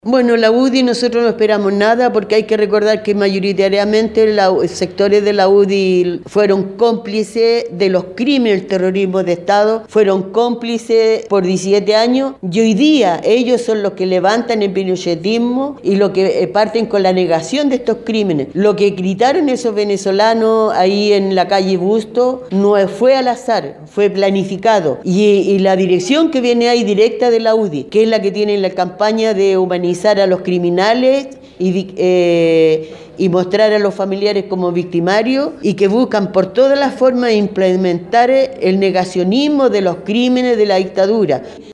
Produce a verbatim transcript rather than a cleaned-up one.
Bueno, la U D I nosotros no esperamos nada porque hay que recordar que mayoritariamente los sectores de la U D I fueron cómplices de los crímenes del terrorismo de Estado, fueron cómplices por diecisiete años y hoy día ellos son los que levantan el pinochetismo y los que parten con la negación de estos crímenes. Lo que gritaron esos venezolanos ahí en la calle Busto no fue al azar, fue planificado y, y la dirección que viene ahí directa de la U D I, que es la que tiene la campaña de humanizar a los criminales y, eh, y mostrar a los familiares como victimarios y que buscan por todas las formas implementar el negacionismo de los crímenes de la dictadura.